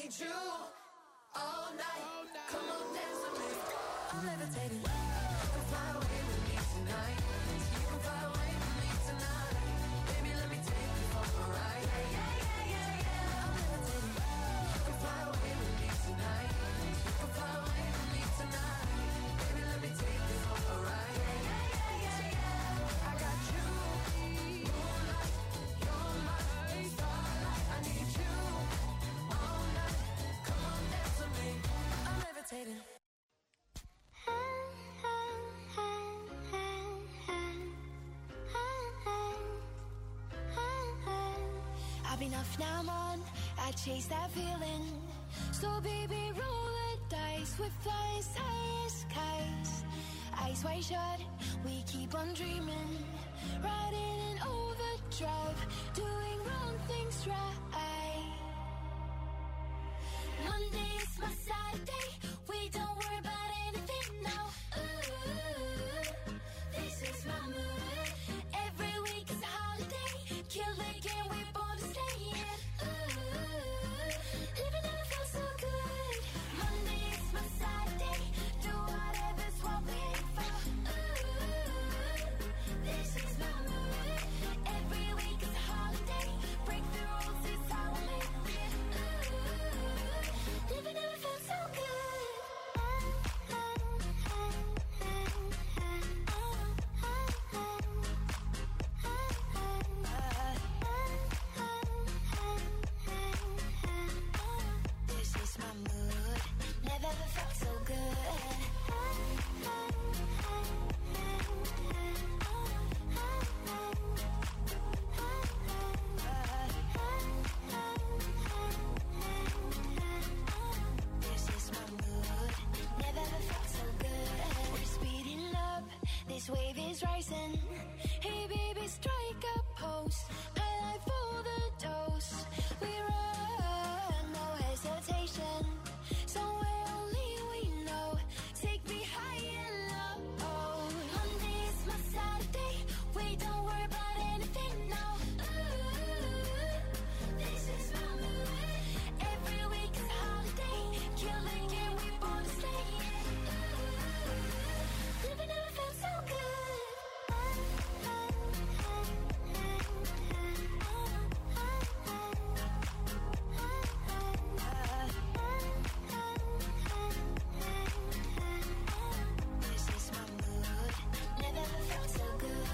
need you all night. Come on, dance with me. I'm levitating. You can fly away with me tonight. You can fly away with me tonight. Baby, let me take you for a ride. Yeah, yeah, yeah, yeah, yeah. I'm levitating. You can fly away with me tonight. You can fly away with me tonight. Baby, let me take you for a ride. Yeah, yeah, yeah, yeah, yeah. I got you, moonlight. You're my starlight. I need you all night. Come on, dance with me. I'm levitating. I've been off, now I'm on. I chase that feeling. So baby, roll the dice. We're flying high skies. Eyes wide shut, we keep on dreaming. Riding in overdrive, doing wrong things right. Monday is my Saturday. We don't worry about anything now. Ooh, this is my mood. Every week is a holiday. Kill the game, we're born to stay in. Ooh, living never felt so good. Monday is my Saturday. Do whatever's what we aim for. Ooh, this is my mood. Every week is a holiday. Break the rules, it's how I make it. Ooh, living never felt so good. This is my mood. Never ever felt so good. This is my mood. Never ever felt so good. We're speeding up. This wave is rising. Hey baby, strike a pose. I like for the dose. We run, no hesitation. Somewhere only we know. Take me high and low. Monday is my Saturday. We don't worry about anything now. Ooh, this is my mood. Every week is a holiday. Kill the game, we born to stay in. Ooh, living never felt so good. This is my mood. Never ever felt so good.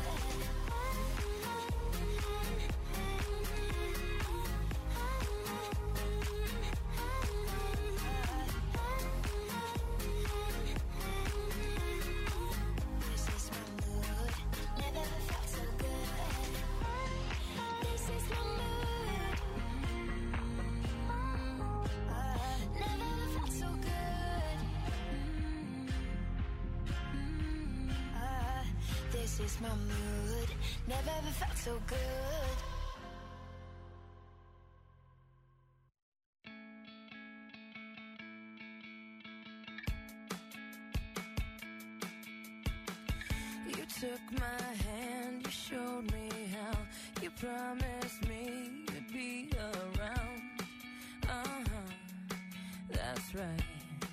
This is my mood. Never ever felt so good. This is my mood. Never ever felt so good. This is my mood. Never ever felt so good. You took my hand, you showed me how. You promised me you'd be around. That's right.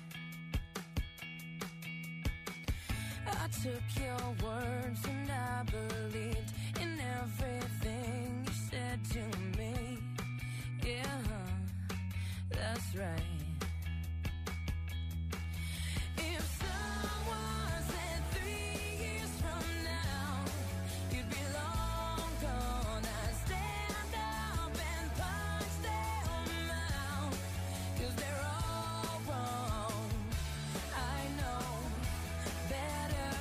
I took your words and I believed in everything you said to me. Yeah, that's right. If someone said 3 years from now you'd be long gone, I'd stand up and punch them out, 'cause they're all wrong. I know better,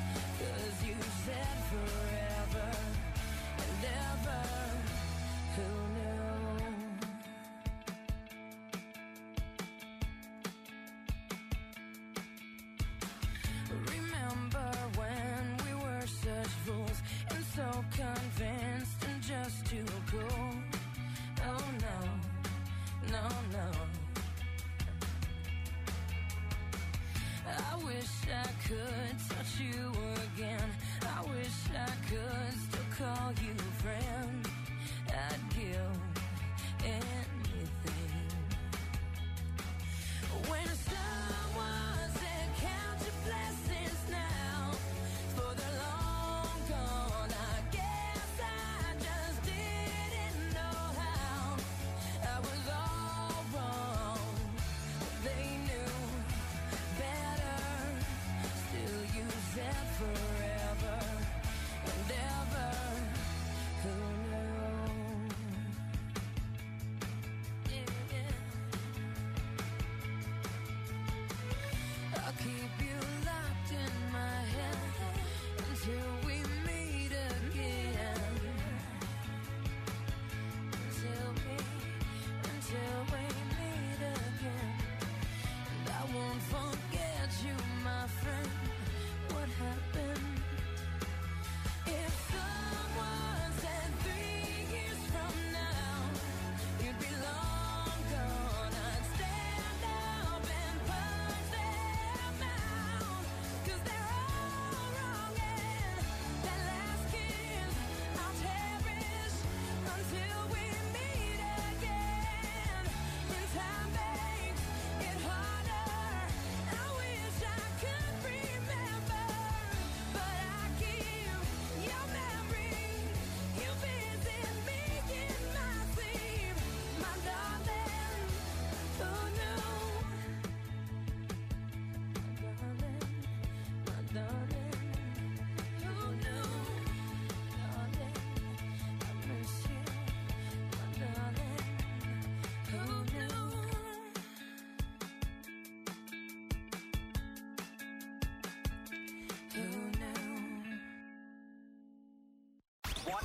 'cause you said forever and ever. Who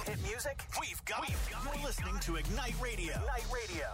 Hit music? We've got it. You're listening to Ignite Radio. Ignite Radio.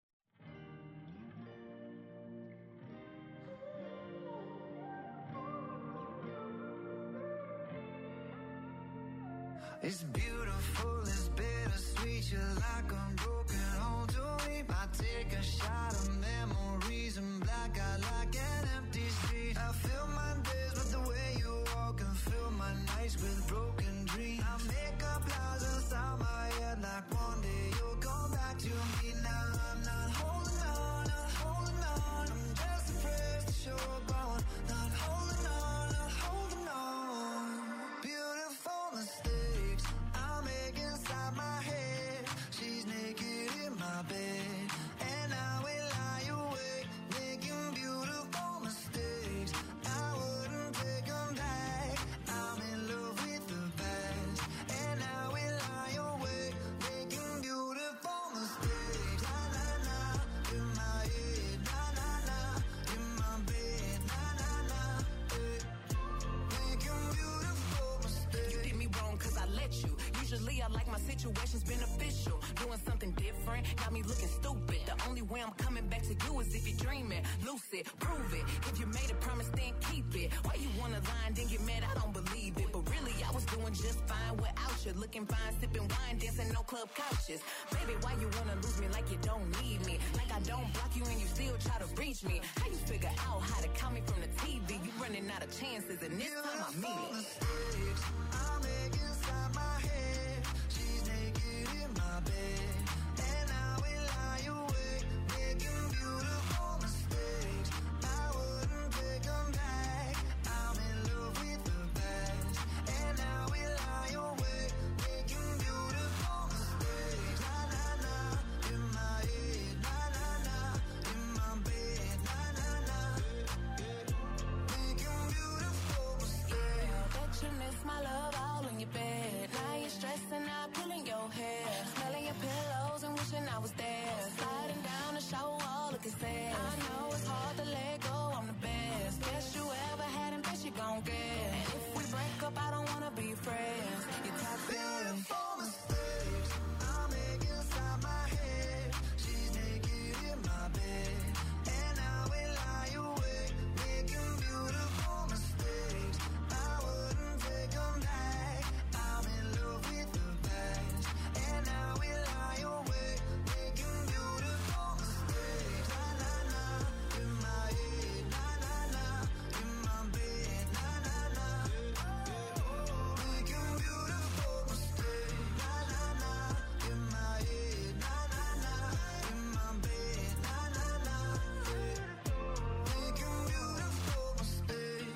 It's beautiful, it's bittersweet. You're like a broken home to me. I take a shot of memories and black out like an empty street. I fill my days with the way you walk and fill my nights with broken dreams. I make up lies inside my head like one day you'll come back to me. Now I'm not holding on, not holding on. I'm just afraid to show up on. Not holding on, not holding on. Beautiful mistakes I make inside my head. She's naked in my bed, and I will lie awake, making beautiful mistakes. I wouldn't take them back. I'm in love with the past, and I will lie awake, making beautiful mistakes. Na na na, in my head, na na na, in my bed, na na na, making beautiful mistakes. You did me wrong cause I let you. Usually I like my situations beneficial. Doing something different, got me looking stupid. The only way I'm coming back to you is if you're dreaming. Lucid, prove it. If you made a promise, then keep it. Why you wanna lie and then get mad? I don't believe it. But really, I was doing just fine without you. Looking fine, sipping wine, dancing no club couches. Baby, why you wanna lose me like you don't need me? Like I don't block you and you still try to reach me. How you figure out how to count me from the TV? You running out of chances and this time I mean it. Mistakes I make inside my head. She's naked in my bed, and I will lie awake, making beautiful mistakes. I wouldn't take them back. I'm in love with the past, and I will lie awake, making beautiful mistakes. Na na na, in my head, na na na, in my bed, na na na, making beautiful mistakes. Bet you miss my love all in your bed. Now you're stressing out, pulling your hair, smelling your pillows and wishing I was there. Sliding down the shower wall, looking sad. I know it's hard to let go, I'm the best. Best you ever had and best you gon' get. And if we break up, I don't wanna be friends. You're toxic. Beautiful mistakes I make inside my head. She's naked in my bed, and I will lie awake, making beautiful mistakes. I wouldn't take them back. I'm in love with the past, and I will lie awake, making beautiful mistakes. Na na na, in my head, na na na, in my bed, na na na, making beautiful mistakes. Na na na, in my head, na na na, in my bed, na na na, making beautiful mistakes.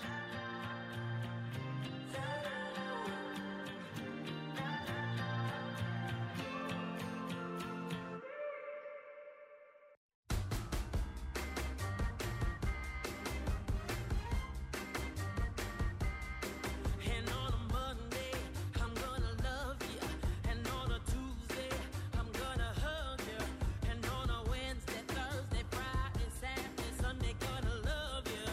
And on a Monday, I'm gonna love you. And on a Tuesday, I'm gonna hug you. And on a Wednesday, Thursday, Friday, Saturday, Sunday, gonna love you.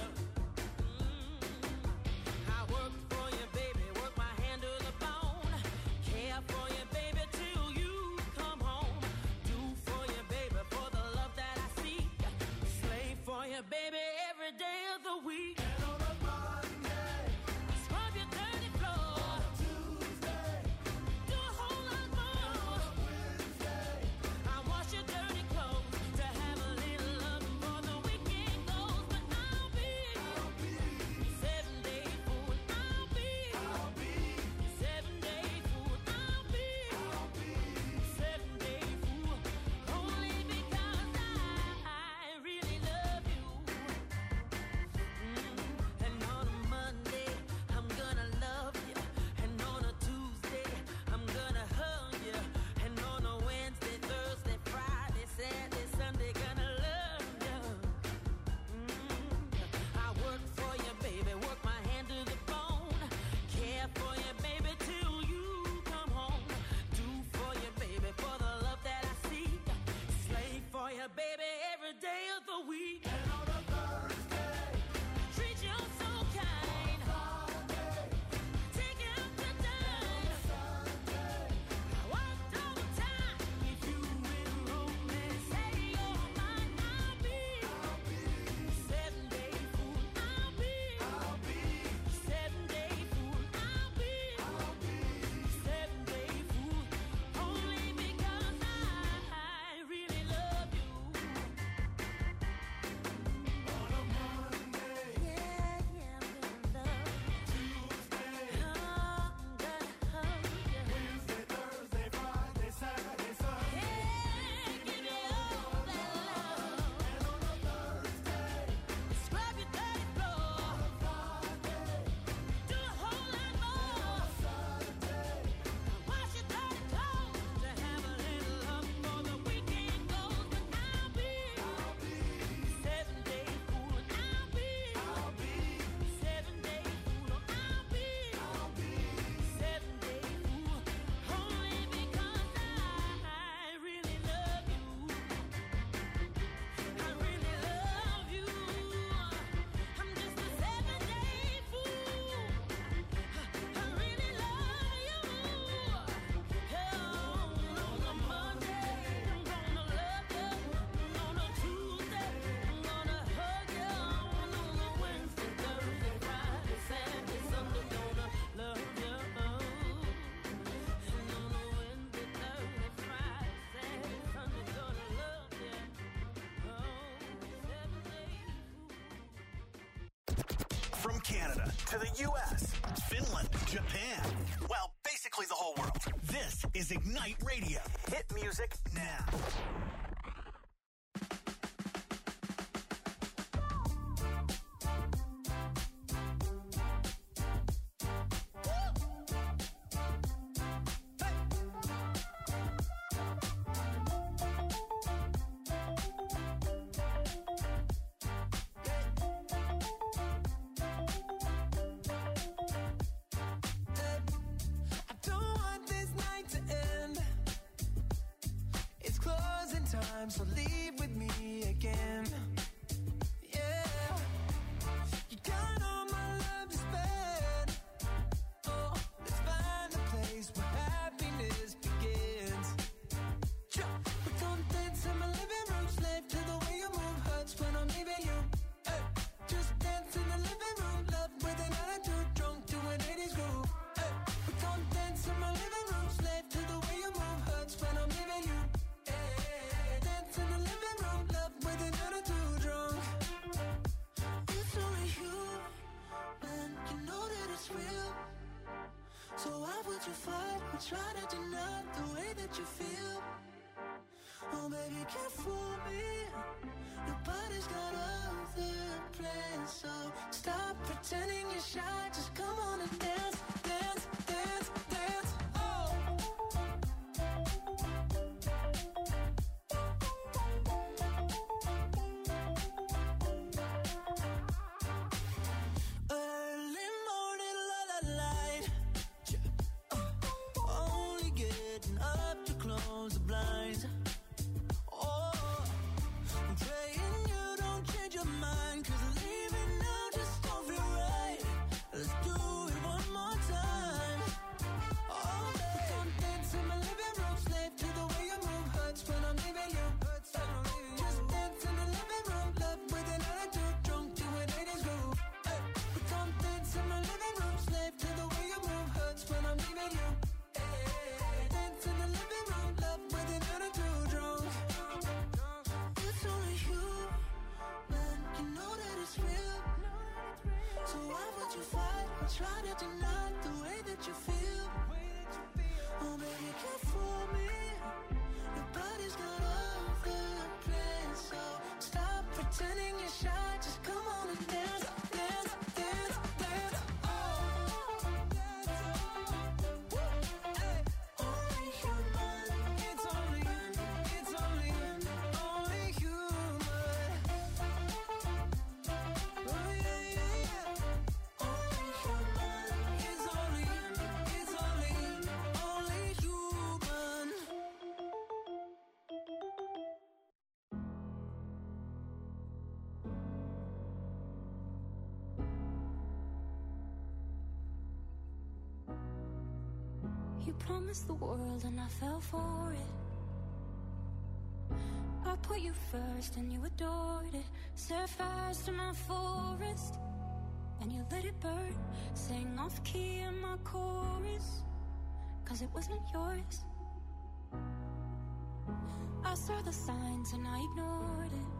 I work for you, baby, work my hand to the bone. Care for you, baby, till you come home. Do for you, baby, for the love that I seek. Slave for you, baby, every day of the week. Scrub your dirty floor. Do a whole lot more. I wash your dirty clothes to have a little love before the weekend goes. But I'll be 7-day fool. I'll be 7-day fool. I'll be 7-day fool. Only because I really love you. And on a Monday, I'm gonna love you. And on a Tuesday, I'm gonna hug you. And on a Wednesday, Thursday, Friday, Saturday, Sunday, gonna love you. I work for you, baby, work my hand to the bone. Care for you, baby, till you come home. Do for you, baby, for the love that I seek. Slave for you, baby, every day of the week. And on a Thursday, treat you so kind. Take you out to dine. Canada to the U.S., Finland, Japan. Well, basically the whole world. This is Ignite Radio. Hit music now. So leave with me again. Yeah, you got all my love to spend. Oh, let's find a place where happiness begins. We don't dance in my living room, slave to the way you move. Hurts when I'm leaving you. Hey, just dance in the living room, love with an attitude, drunk to an 80s groove. Hey, we don't dance in my living room, slave to the way you move. Hurts when I'm leaving you. So why would you fight or try to deny the way that you feel? Oh baby, can't fool me. Your body's got other plans. So stop pretending you're shy. Just come on and dance, dance, dance, dance. Oh. Early morning, la la light. Only getting up to close the blinds. Oh, I'm praying you don't change your mind, 'cause leaving now just don't feel right. Let's do it one more time. Oh, baby, don't dance in my living room, slave to the way you move. Hurts when I'm leaving you. Just dance in the living room, love with an attitude, drunk to an 80s groove. Hey, but don't dance in my living room, slave to the way you move. Hurts when I'm leaving you. Dance in the living room, love with an attitude, drunk. It's only you, man, you know that it's real. So why would you fight or try to deny the way that you feel? Oh baby, can't fool me. Your body's got other plans. So stop pretending you're shy. Just come on and dance, dance, dance, dance. Oh. Hey. Only human, it's only human. Oh yeah, yeah, yeah. Only human, it's only human. You promised the world and I fell for it. I put you first and you adored it. Set fires to my forest and you let it burn. Sang off key in my chorus, 'cause it wasn't yours. I saw the signs and I ignored it.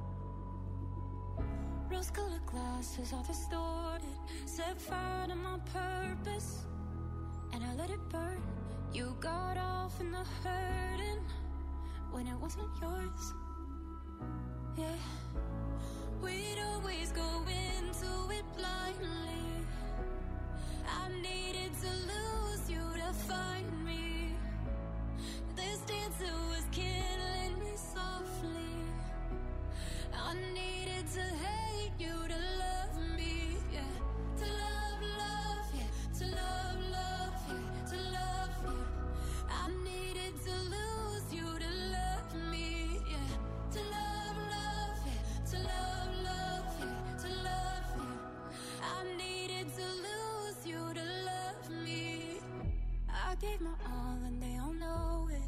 Rose-colored glasses all distorted. Set fire to my purpose and I let it burn. You got off in the hurting when it wasn't yours. Yeah, we'd always go into it blindly. I needed to lose you to find me. This dancer was killing me softly. I needed to hate you to love me. Yeah, to love, yeah, to love, yeah, to love you. I needed to lose you to love me. Yeah, to love, yeah, to love, yeah, to love you. I needed to lose you to love me. I gave my all and they all know it.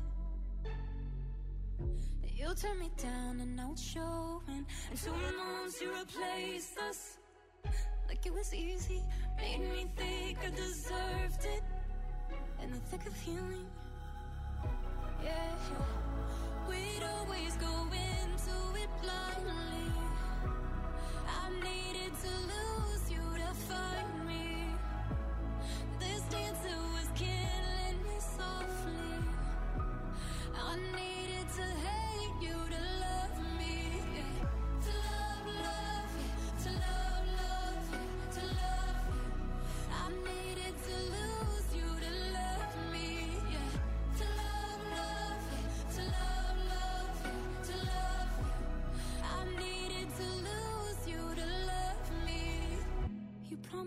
You turned me down and now it's showing. And 2 months you replaced us like it was easy. Made me think I deserved it in the thick of healing. Yeah, we'd always go into it blindly. I needed to lose you to find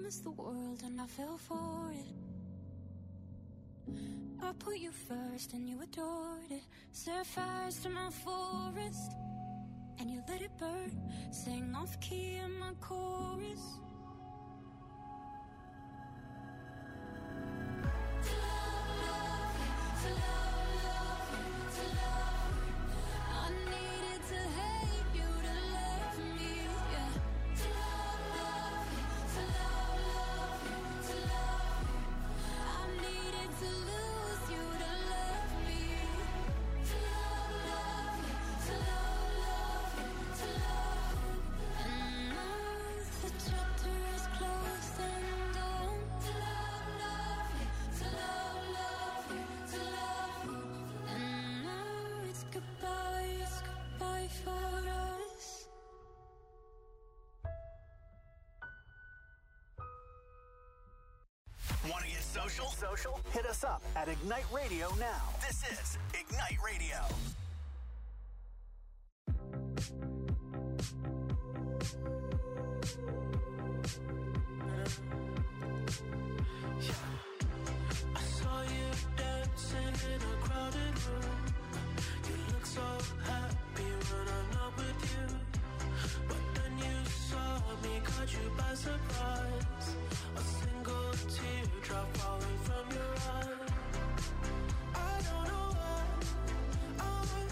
promised the world and I fell for it. I put you first and you adored it. Set fires to my forest and you let it burn. Sang off key in my chorus. Want to get social? Hit us up at Ignite Radio now. This is Ignite Radio. I saw you dancing in a crowded room. You look so happy when I'm not with you. But then you saw me, caught you by surprise. A single teardrop falling from your eye. I don't know why I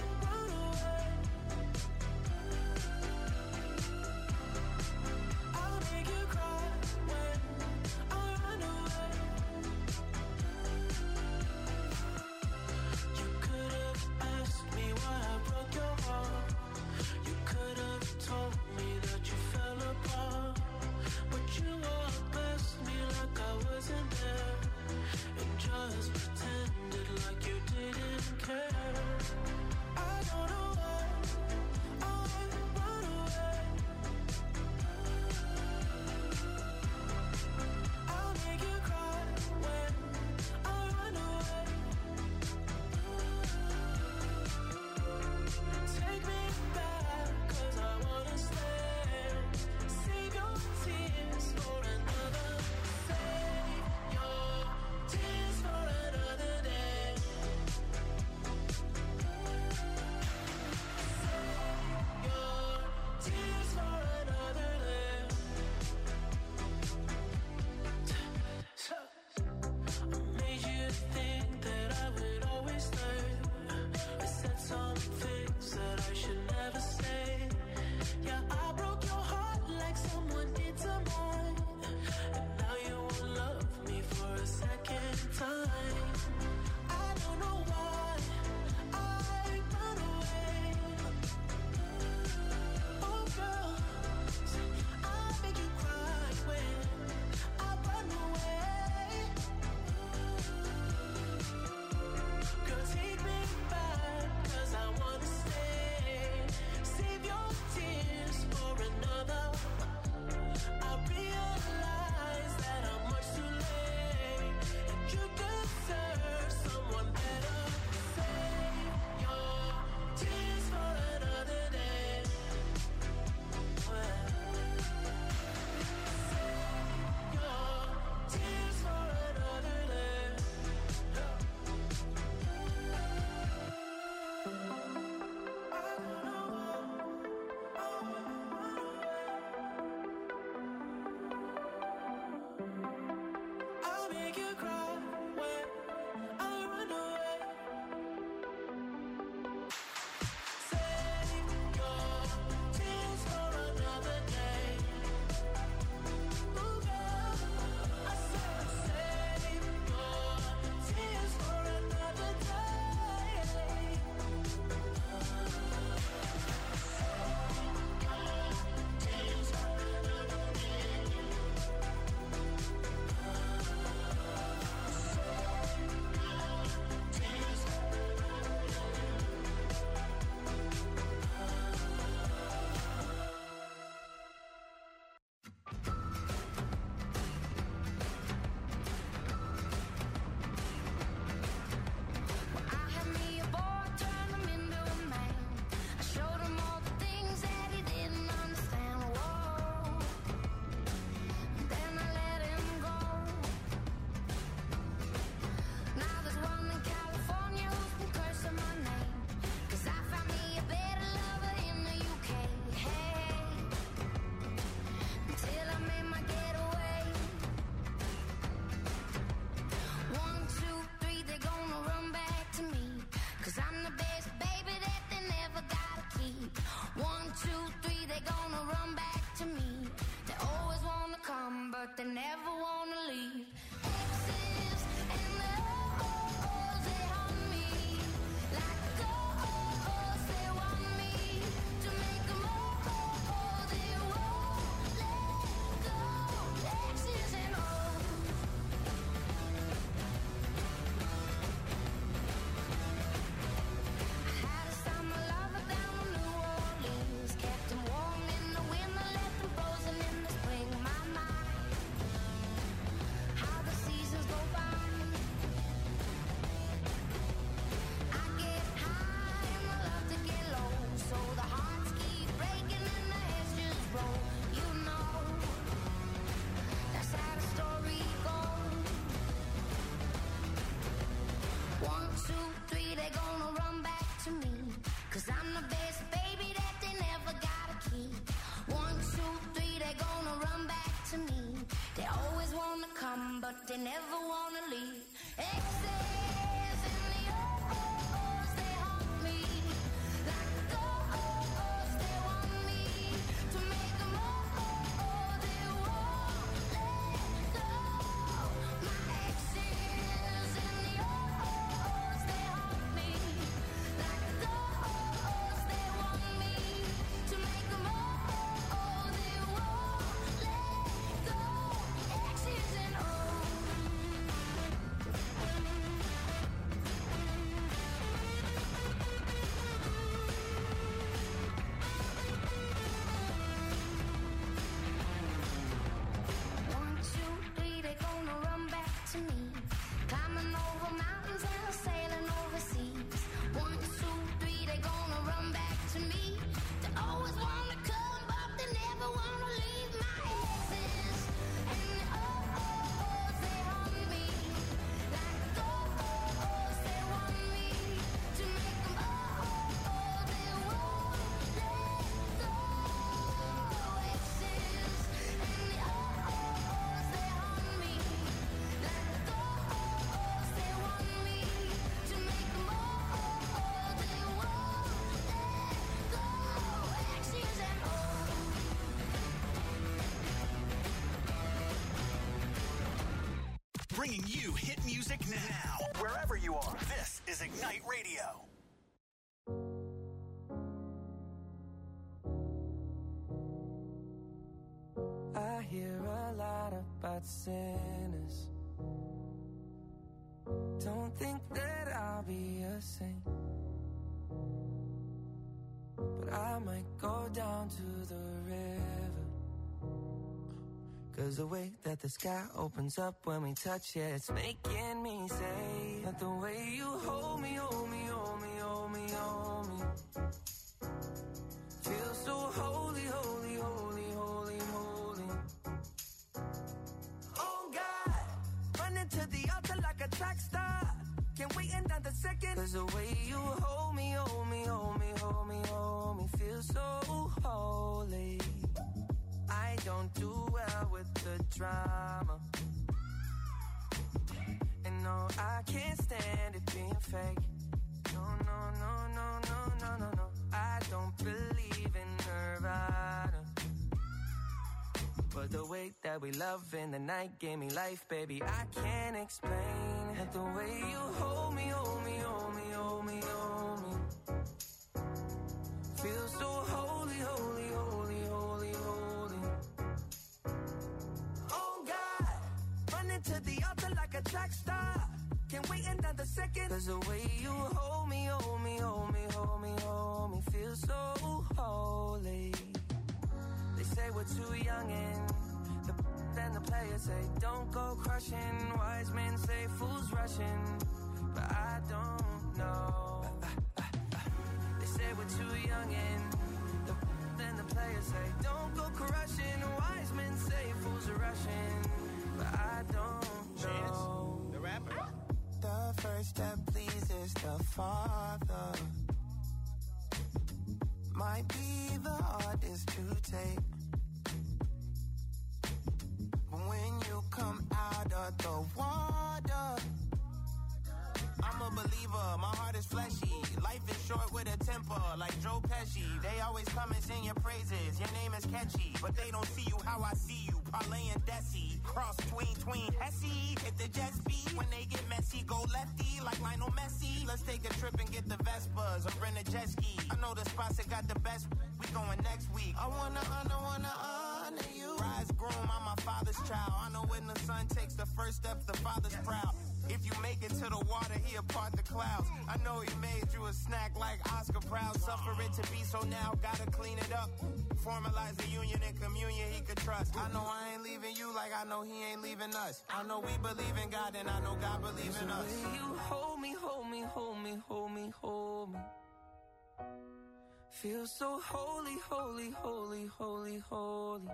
face, baby, that they never gotta keep. 1, 2, 3, they gonna run back to me. They always wanna come, but they never wanna leave. Exes and the oh-oh-ohs, they haunt me. Like the oh-ohs, they want me to make them oh-oh-oh, they won't let go. My exes and the oh-oh-ohs, they haunt me. Like the oh-ohs, they want me to make them oh-oh-oh, they won't let go. Exes and oh. One, two, three, they gonna run back to me. Climbing over mountains and sailing overseas. 1, 2, 3, they gonna run back to me. They always wanna come, but they never wanna leave. My exes and the oh-oh-ohs, they haunt me. Like the oh-ohs, they want me to make them oh-oh-oh, they won't let go. Exes and the oh-oh-ohs, they haunt me. Like the oh-ohs, they want me to make them oh-oh-oh, they won't let go. Exes and oh. Bringing you hit music now. Wherever you are, this is Ignite Radio. I hear a lot about sinners. Don't think that I'll be a saint, but I might go down to the river. 'Cause the way that the sky opens up when we touch it, it's making me say that the way you hold me, hold me, hold me, hold me, hold me, feels so holy, holy, holy, holy, holy. Oh God, running to the altar like a track star. Can't wait another second. 'Cause the way you hold me, hold me, hold me, hold me, hold me, feels so holy. I don't do well with the drama, and no, I can't stand it being fake. No, no, no, no, no, no, no, no. I don't believe in Nirvana, but the way that we love in the night gave me life, baby. I can't explain that the way you hold me, hold me, hold me, hold me, hold me, feels so holy, holy, holy, holy, holy. Oh God, running to the altar like a track star. Can't wait another second. 'Cause the way you hold me, hold me, hold me, hold me, hold me, feels so holy. They say we're too young and then the players say don't go crushing. Wise men say fools rushing, but I don't know. They say we're too young and then the players say don't go crushing. Wise men say fools are rushing, but I don't know. The rapper. The first that pleases the Father might be the hardest to take. But when you come out of the water, I'm a believer, my heart is fleshy. Life is short with a temper, like Joe Pesci. They always come and sing your praises, your name is catchy, but they don't see you how I see you. Parlay and Desi, cross tween Hesse. Hit the jet speed, when they get messy, go lefty like Lionel Messi. Let's take a trip and get the Vespas or rent a jet ski. I know the spots that got the best, we going next week. I wanna honor you. Rise groom, I'm my father's child. I know when the son takes the first step, the father's proud. If you make it to the water, he'll part the clouds. I know he made you a snack like Oscar Proud. Suffer it to be so now, gotta clean it up. Formalize the union and communion he could trust. I know I ain't leaving you like I know he ain't leaving us. I know we believe in God and I know God believes in us. You hold me, hold me, hold me, hold me, hold me. Feel so holy, holy, holy, holy, holy.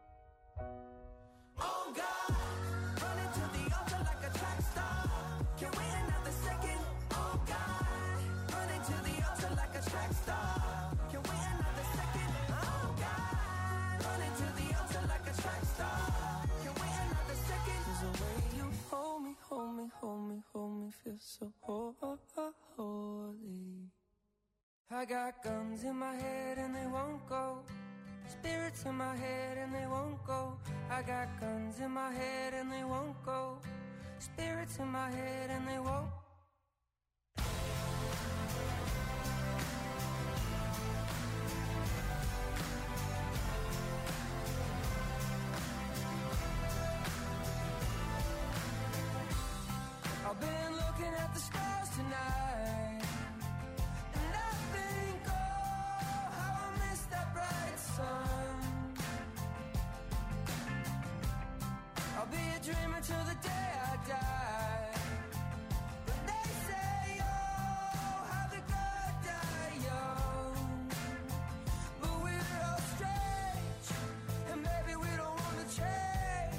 Oh God, running to the altar like a track star. Can't wait another second. Oh God, running to the altar like a track star. so holy. I got guns in my head and they won't go. Spirits in my head and they won't go. I got guns in my head and they won't go. Spirits in my head and they won't. I've been looking at the stars tonight, and I think, oh, how I miss that bright sun. I'll be a dreamer till the day I die. But they say, oh, how the good die young. But we're all strange, and maybe we don't want to change.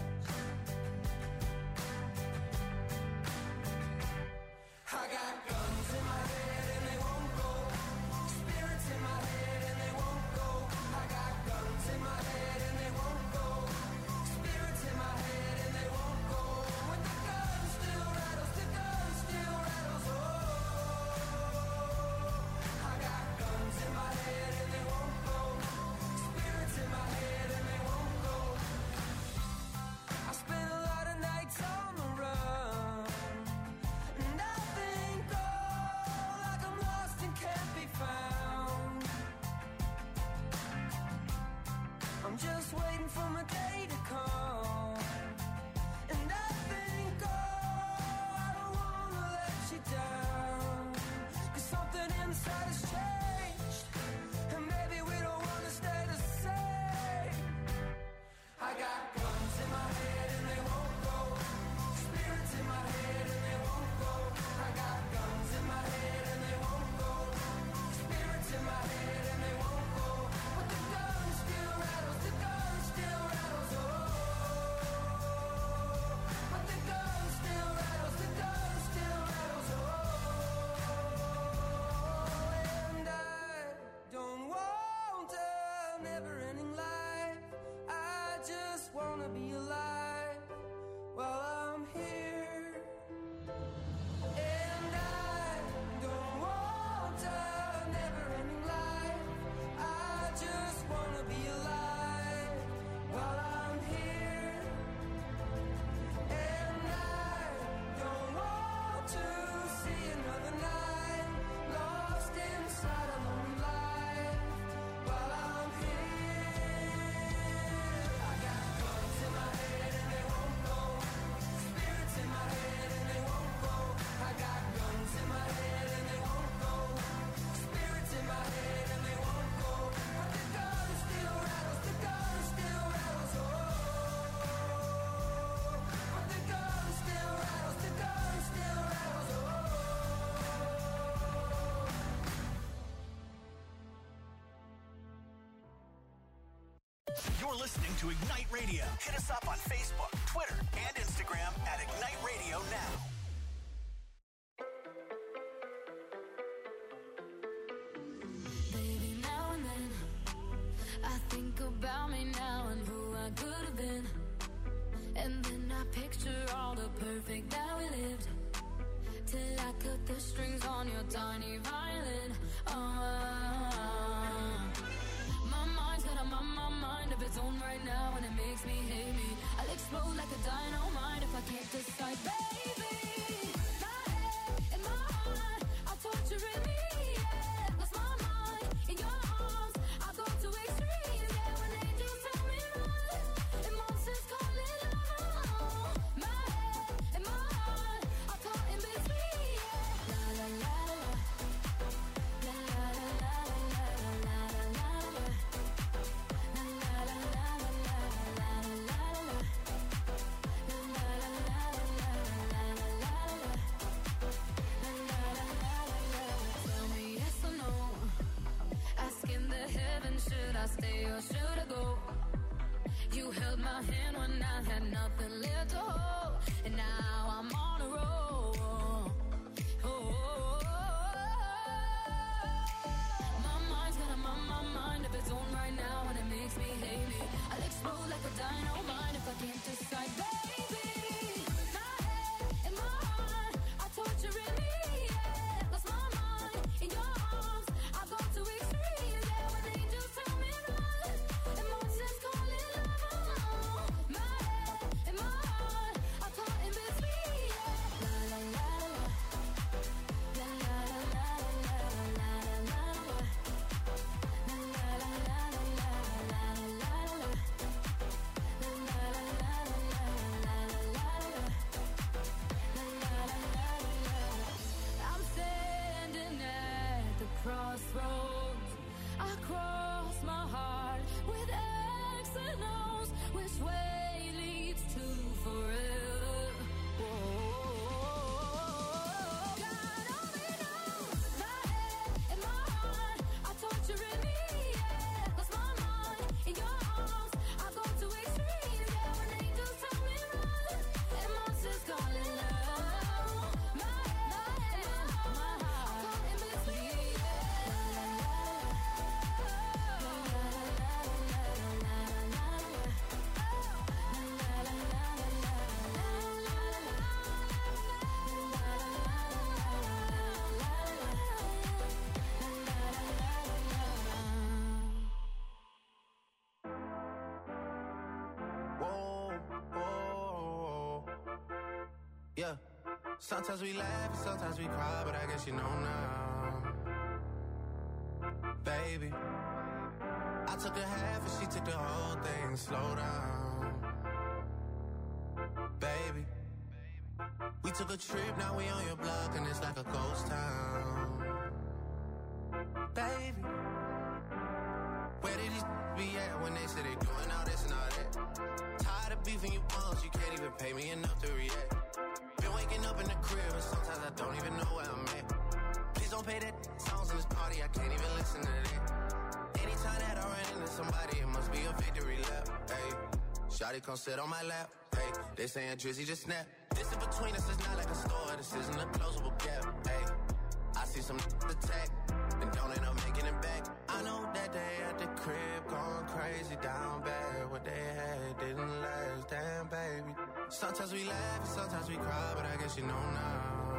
I got guns in my head and they won't go. Spirits in my head and they won't go. I got guns in my head and they won't go. Spirits in my head and they won't go. When the gun still rattles, the gun still rattles. Oh, I got guns in my head and they won't go. Spirits in my head and they won't go. I spent a lot of nights on the run, and I think, oh, like I'm lost and can't be found. I'm just waiting for my day to come, and I think, oh, I don't wanna let you down, 'cause something inside has changed, and maybe we don't wanna stay the same. I got guns in my head and they won't go. Spirits in my head and they won't go. I got guns in my head and they won't go. Spirits in my head and they won't go. But the gun still rattles, the gun still rattles. Oh, but the gun still rattles, the gun still rattles. Oh, and I don't want a never-ending life. I just wanna be alive while I'm here. And I don't want a never-ending life. I just wanna be alive while I'm here. And I don't want to see another night lost inside a lonely life while I'm here. I got guns in my head and they won't go. Spirits in my head and they won't go. I got guns in my head and they won't go. Spirits in my head and they won't go. But the gun still rattles, the gun still rattles. Oh, but the gun still rattles, the gun still rattles. Oh. You're listening to Ignite Radio. Hit us up on Facebook, Twitter, and Instagram at Ignite Radio Now. Baby, now and then I think about me now and who I could have been. And then I picture all the perfect that we lived, till I cut the strings on your tiny violin. My mind's got a mind of its own right now, and it makes me hate me. I'll explode like a dynamite if I can't decide, baby. My head and my heart are torturing me. Yeah, lost my mind in your arms. I go to extremes. Yeah, when angels tell me run and monsters call it love. My head and my heart are caught in between. Yeah, la la la la la la la la la la la la. Tell me yes or no. Asking the heavens, should I stay or should I go? You held my hand when I had nothing left to hold, and now I'm on a roll. My mind's got a mind of its own right now, and it makes me hate me. I'll explode like a dynamite if I can't decide, baby. My head and my heart are torturing me. Yeah. Sometimes we laugh and sometimes we cry, but I guess you know now. Baby, I took a half and she took the whole thing. Slow down. Baby, we took a trip, now we on your block and it's like a ghost town. Baby, where did these be at when they say they doing all this and all that? Tired of beefing you bums, you can't even pay me enough to react. Been waking up in the crib and sometimes I don't even know where I'm at. Please don't play that songs in this party, I can't even listen to that. Anytime that I run into somebody, it must be a victory lap. Hey, shawty come sit on my lap. Hey, they saying Drizzy just snap. This in between us is not like a store, this isn't a closable gap. Hey, I see some attack and don't end up making it back. I know that they at the crib going crazy down bad. What they had didn't last, damn baby. Sometimes we laugh and sometimes we cry, but I guess you know now.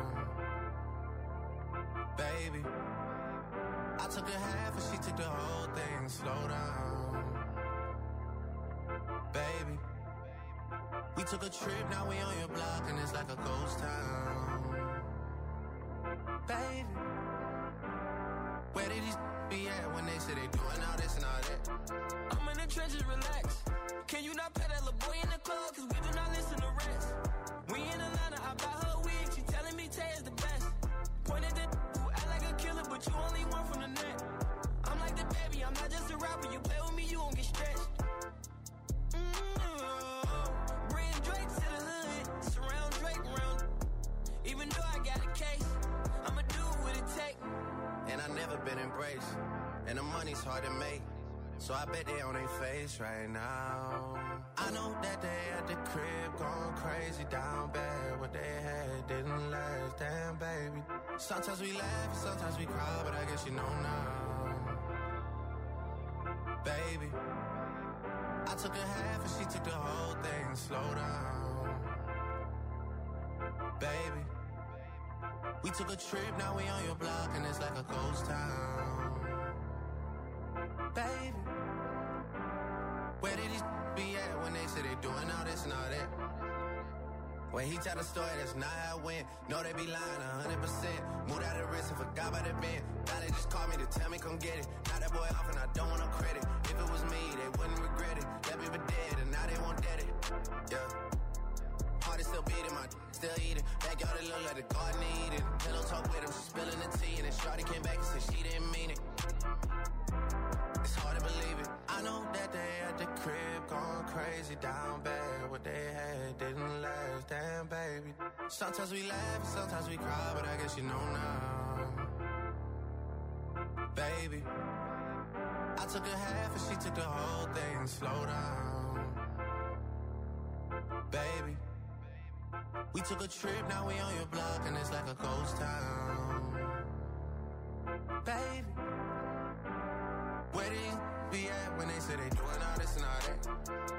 Baby, I took a half and she took the whole thing. Slow down. Baby, we took a trip, now we on your block and it's like a ghost town. Baby, where did these be at when they say they doing all this and all that? I'm in the trenches, relax. Can you not pay that little boy in the club? Cause we do not listen to rest. We in Atlanta, I buy her a wig. She telling me Tay is the best. Pointed at who act like a killer, but you only one from the net. I'm like the baby, I'm not just a rapper. You play with me, you gon' get stretched. Bring Drake to the hood, surround Drake round. Even though I got a case, I'ma do what it take. And I never been embraced, and the money's hard to make. So I bet they on their face right now. I know that they at the crib going crazy down bad. What they had didn't last, damn baby. Sometimes we laugh and sometimes we cry, but I guess you know now. Baby, I took a half and she took the whole thing. Slow down. Baby, we took a trip, now we on your block and it's like a ghost town. Baby, where did these be at when they say they doing all this and all that? When he tell the story, that's not how it went. No, they be lying 100%. Moved out of the risk and forgot about the bend. Now they just call me to tell me come get it. Now that boy off and I don't want no credit. If it was me, they wouldn't regret it. Left me for dead and now they won't dead it. Yeah. Heart is still beating, my still eating. Backyard it look like the garden eating. Pillow talk with him, she spilling the tea. And then Shawty came back and said she didn't mean it. It's hard to believe it. I know that they at the crib going crazy down bad. What they had didn't last, damn baby. Sometimes we laugh and sometimes we cry, but I guess you know now. Baby, I took a half and she took the whole thing. Slow down. Baby, we took a trip, now we on your block and it's like a ghost town. Baby, where did you be at when they say they doing all this and all that?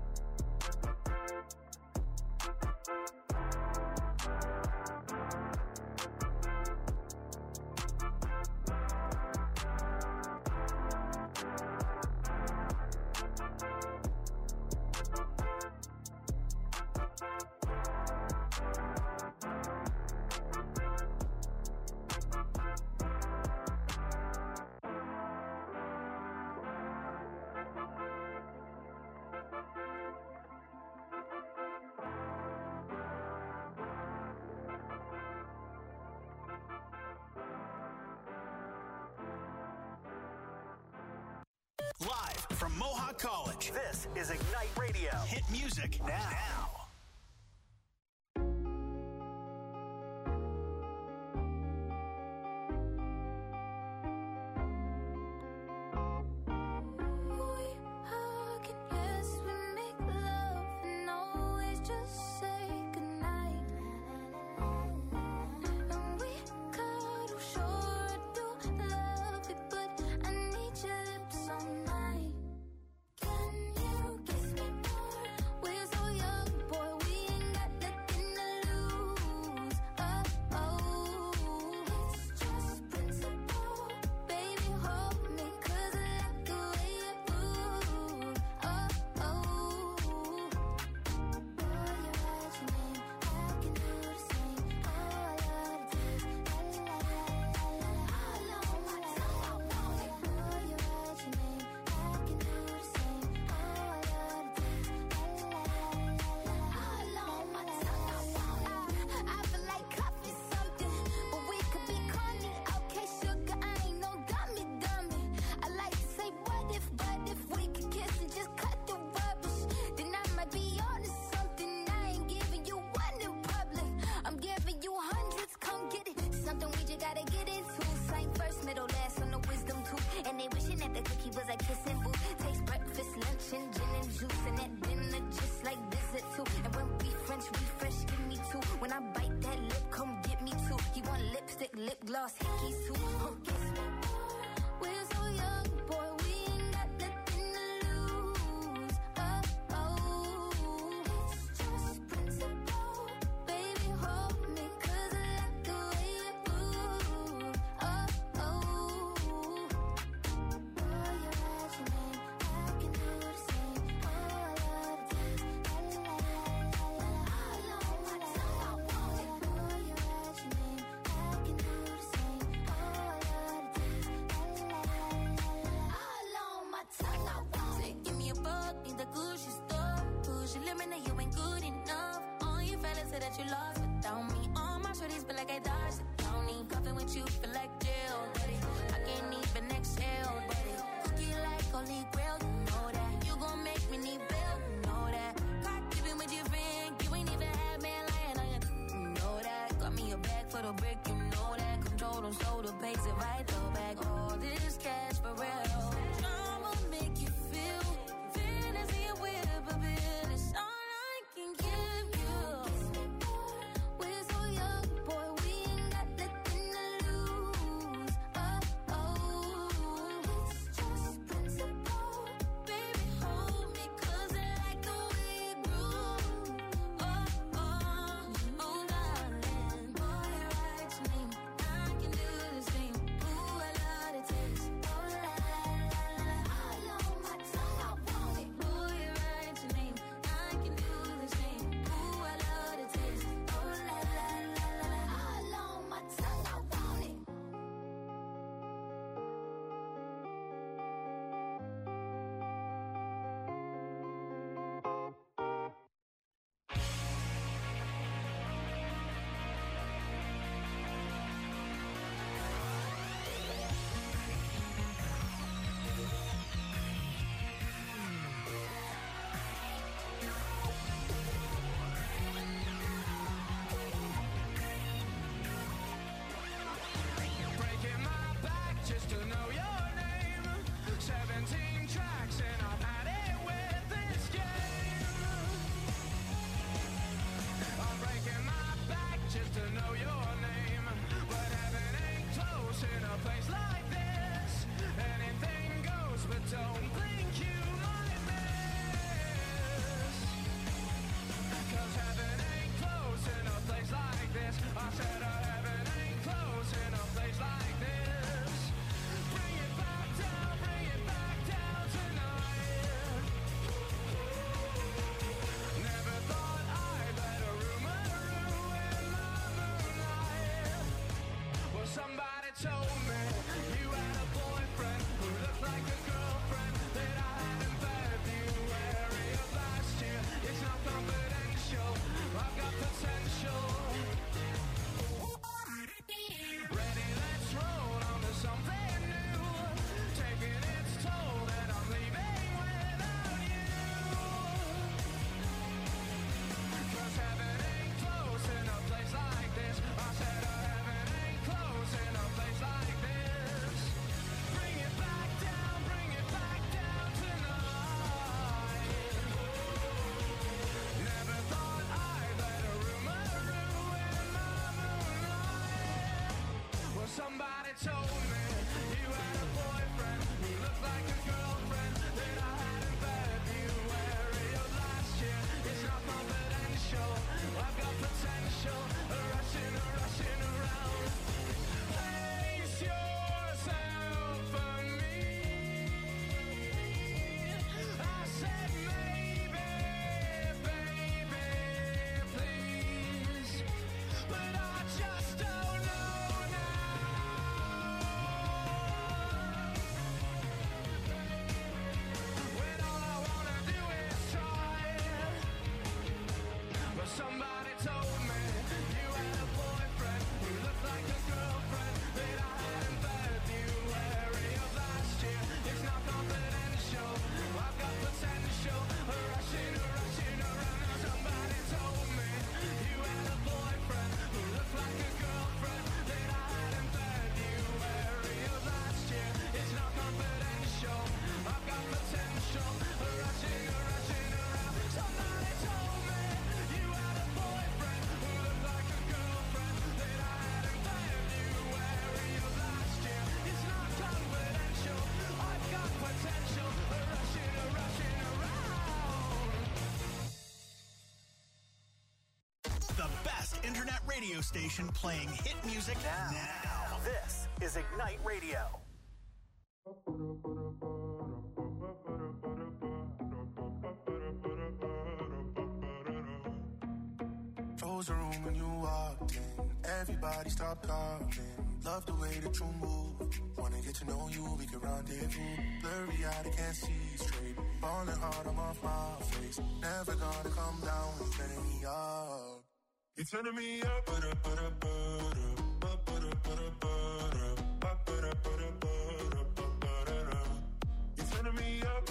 Live from Mohawk College, this is Ignite Radio. Hit music now. Can you kiss me more? We're so young. lost hickeys too. Kiss me more. We're so young, boy, we ain't got nothing to lose. Oh, it's just principle. Baby, hold me, 'cause I like the way you move. Oh, boy, you're at your name, I can do the same. Oh, I love the taste. La la la la la la. All on my tongue, I want it. Boy, you're at your name, I can do the same. Oh, I love the taste. La la la la la. All on my tongue, I want it. Give me a buck, need the Gucci store. Push your limit, now you ain't good enough. All your fellas say that you lost without me. All my shorties feel like I dodged the county. Cuffing with you feel like jail, daddy. I can't even exhale, daddy. Cookie like holy grail, you know that. You gon' make me need bail, you know that. Caught dipping with your friend, you ain't even had man lying on you, you know that. Got me a bag for the brick, you know that. Control them, so the pace it right though back. All this cash for real. I'ma make you feel fantasy and whip a bit. It's all I can give you. We're so young, boy, we ain't got nothing to lose. Oh, it's just principle. Baby, hold me, 'cause I like the way you groove. Oh, darling, boy, you're right to me. I can do the same. Ooh, I love the taste. Oh, la la la la. All on my tongue, I want it. Boy, you're right to me. I can do the same. Ooh, I love the taste. Oh, la la la la. All on my tongue, I want it. Breaking my back just to know your name. 17 tracks and I've had it with this game. I'm breaking my back just to know your name. But heaven ain't close in a place like this. Anything goes, but don't think you might miss. 'Cause heaven ain't close in a place like this. I said heaven ain't close in a place like this. Bring it back down tonight. Never thought I'd let a rumor ruin my moonlight. Well, somebody told me you had a boyfriend who looked like a girlfriend that I had in February of last year. It's not confidential, I've got potential. Ready, let's roll on to something new. Taking its toll that I'm leaving without you. 'Cause heaven ain't close in a place like this. I said heaven ain't close in a place like this. Bring it back down tonight. Never thought I'd let a rumor ruin my moonlight. Well, somebody told me you had a boyfriend who looked like a girlfriend that I had in February of last year. It's not confidential, I've got potential. Rushing around. Place yourself for me. I said maybe, baby, please. But I just don't know now. internet radio station playing hit music now. This is Ignite Radio. Close the room when you walked in. Everybody stop talking. Love the way that you move. Wanna get to know you, we can rendezvous. Blurry eyed, I can't see straight. Falling hard, I'm off my face. Never gonna come down, you're turning me up. You're turning me up, You're turning me up,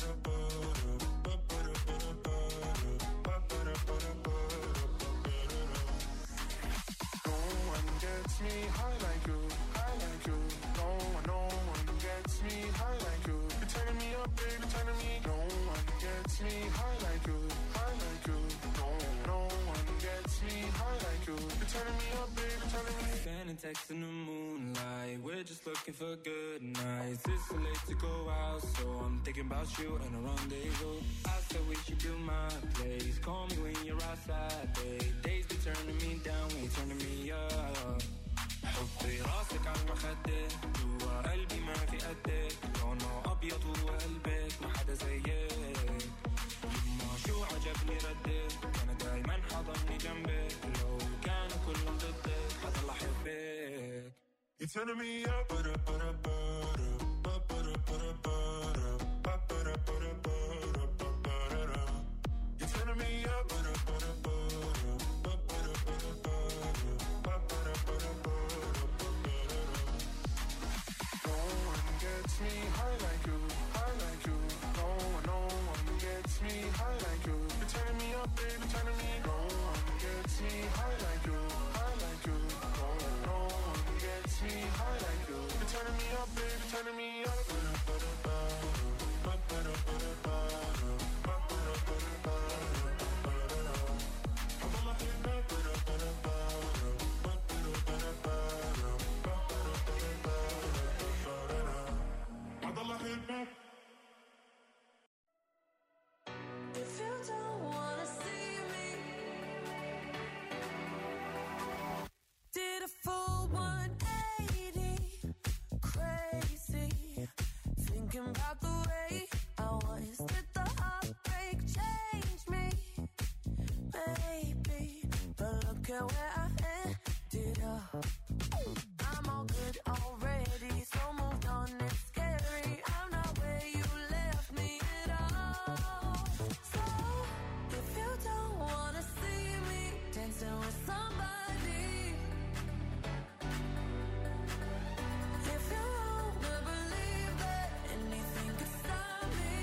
gets me high like you, high like you. No one gets me high like you. You're turning me up, baby, turning me. No one gets me high like you, high like you. No one gets me high like you. You're turning me up, baby, turning me. Sending texts in the moonlight. We're just looking for good nights. It's so late to go out, so I'm thinking about you and a rendezvous. I said we should do my place. Call me when you're outside, babe. Days be turning me down when you're turning me up. حطي راسك على المخدة جوا قلبي ما في قدك لونه أبيض وقلبك ما حدا زيك يما شو عجبني ردك أنا دايما حضني جنبك لو كانوا كلهم ضدك حضل أحبك You're turning me up, You're turning me up, me high like you, high like you. No one gets me high like you. You're turning me up, baby, turning me. No one gets me high like you, high like you. No one gets me high like you. You're turning me up, baby, turning me up. If you don't wanna see me, did a full 180, crazy, thinking about the way I was. Did the heartbreak change me? Maybe, but look at where I ended up. I'm all good already, so moved on, it's scary. I'm not where you left me at all. So, if you don't wanna see me dancing with somebody, if you wanna believe that anything could stop me,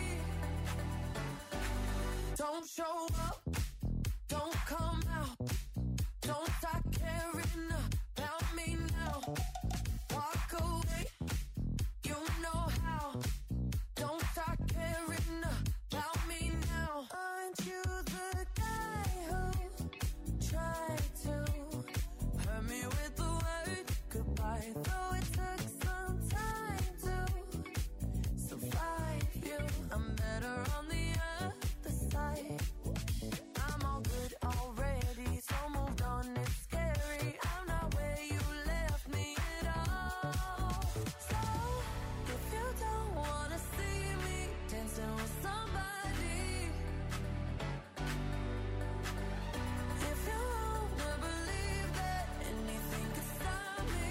don't show up, don't come out, don't start caring about me now. Walk away, you know how. Don't start caring about me now. Aren't you the guy who tried to hurt me with the word goodbye? Though it took some time to survive you, I'm better on the other side. I'm all good already, so moved on, it's scary. I'm not where you left me at all. So, if you don't wanna see me dancing with somebody, if you wanna believe that anything could stop me,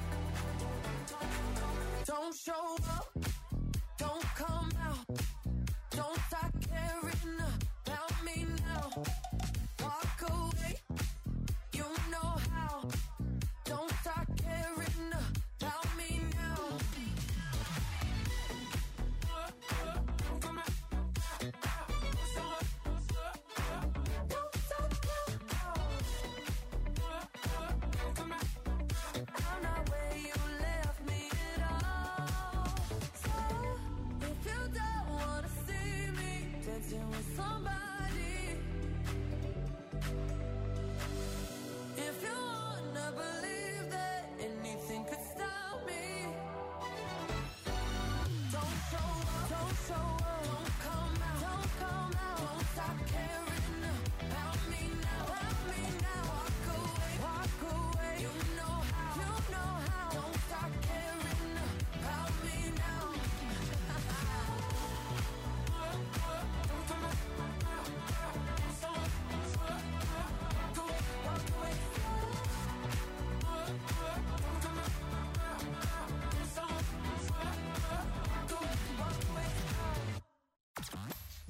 don't show up, don't come out, don't start caring about me now. Walk away, you know how. Don't start caring about me now. Don't stop now. I'm not where you left me at all. So, if you don't wanna see me dancing with somebody, if you wanna believe that anything could stop me, don't show up, don't come out, don't stop caring about me now, Walk away,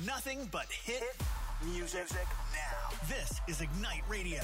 Nothing but hit music now. This is Ignite Radio.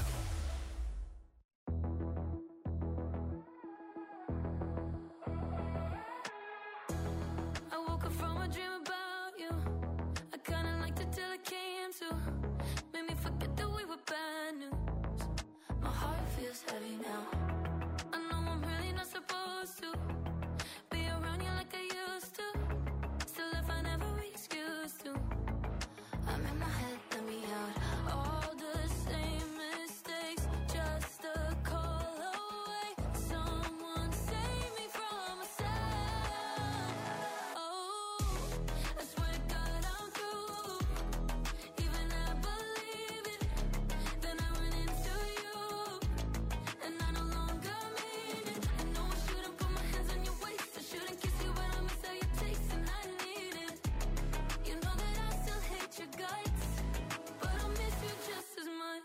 I woke up from a dream about you. I kinda liked it till it came to. Made me forget that we were bad news. My heart feels heavy now. I know I'm really not supposed to be around you like I used to. Still, if I never excuse to, I'm in my head, let me out. All the same mistakes, just a call away. Someone save me from myself. Oh, I swear to God I'm through. Even I believe it. Then I went into you, and I no longer mean it. I know I shouldn't put my hands on your waist. I shouldn't kiss you, but I miss how you taste, and I need it. You know that I still hate your guts, but I miss you just as much.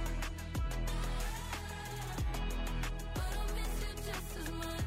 But I miss you just as much.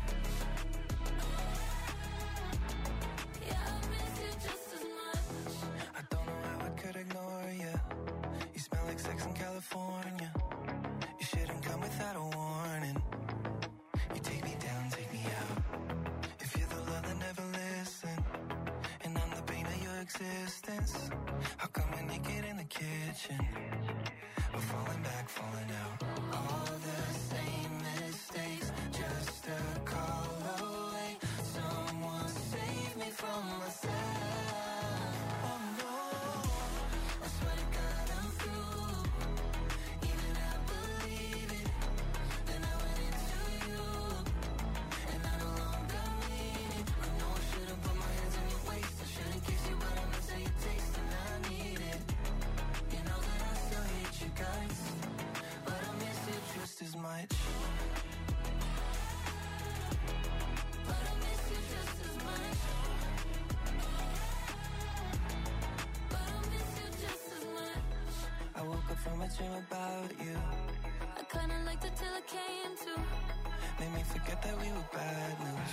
Yeah, I miss you just as much. I don't know how I could ignore you. You smell like sex in California. You shouldn't come without a warning. You take me down, take me out. If you're the love that never listen, and I'm the pain of your existence, how come we're naked in the kitchen? We're falling back, falling out. All the same mistakes, just a call away. Someone save me from myself. Oh no, I swear to God I'm through. Even I believe it. Then I went into you, and I no longer mean it. I know I shouldn't put my hands on your waist. I shouldn't kiss you, but I miss how you taste, and I need it. You know that I still hate you guys, but I miss you just as much. But I miss you just as much. But I miss you just as much. I woke up from a dream about you. I kinda liked it till it came to. Made me forget that we were bad news.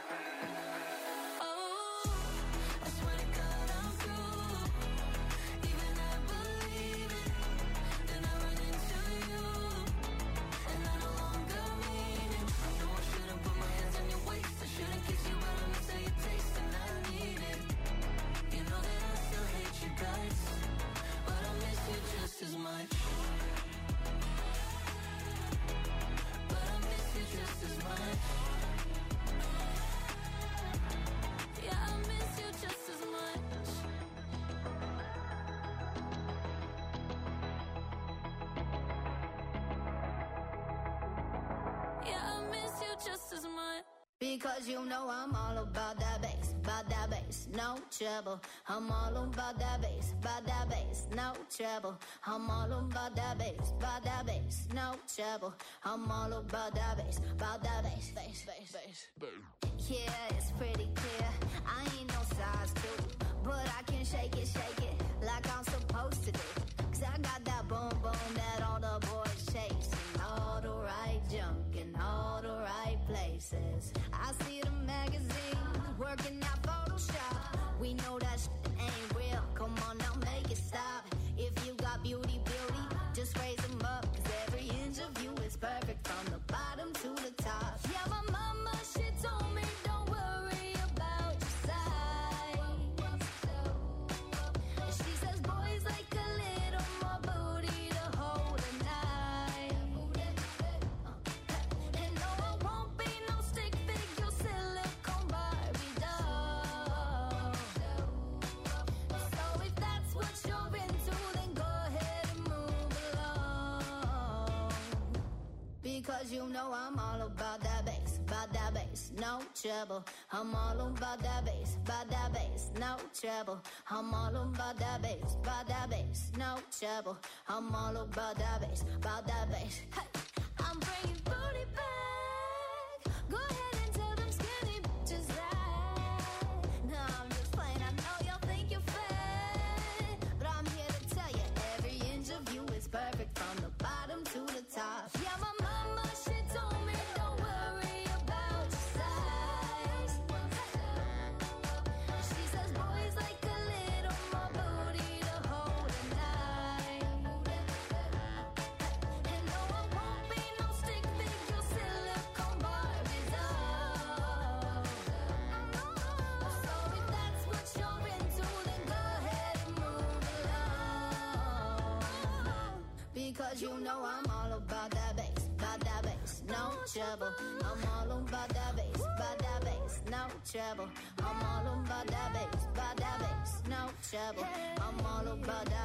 Oh, I swear to God I'm through. Even I believe it. Then I went into you, and I no longer mean it. I know I shouldn't put my hands on your waist. I shouldn't kiss you, but I miss how you taste, and I need it. You know that I still hate you guys, but I miss you just as much. But I miss you just as much. Yeah, I miss you just as much. Yeah, I miss you just as much. Because you know I'm all about that bass, no trouble. I'm all about that bass, no trouble. I'm all about that bass, no trouble. I'm all about that bass, bass. Yeah, it's pretty clear. I ain't no size 2, but I can shake it like I'm supposed to do. 'Cause I got that boom boom that all the boys chase, and all the right junk in all the right places. I see the magazines working out Photoshop. We know that shit ain't real. Come on now, make it stop. If you got beauty, just raise them up. 'Cause every inch of you is perfect from the bottom to the top. Yeah, my mama, she told me don't worry about your size. She says boys like a little more booty to hold a knife. And no, I won't be no stick figure silicone Barbie doll. So if that's what you're into, then go ahead and move along. Because you know I'm all about that bass, no trouble. I'm all about that bass, no trouble. I'm all about that bass, no trouble. I'm all about that bass. Hey, I'm bringing booty back. Go ahead and tell them skinny bitches that. No, I'm just playing. I know y'all think you're fat, but I'm here to tell you every inch of you is perfect from the bottom to the top. Yeah, my mama, she told me don't worry about your size. She says boys like a little more booty Cause you know I'm all about that bass, no trouble. I'm all about that bass, no trouble. I'm all about that bass, no trouble. I'm all about that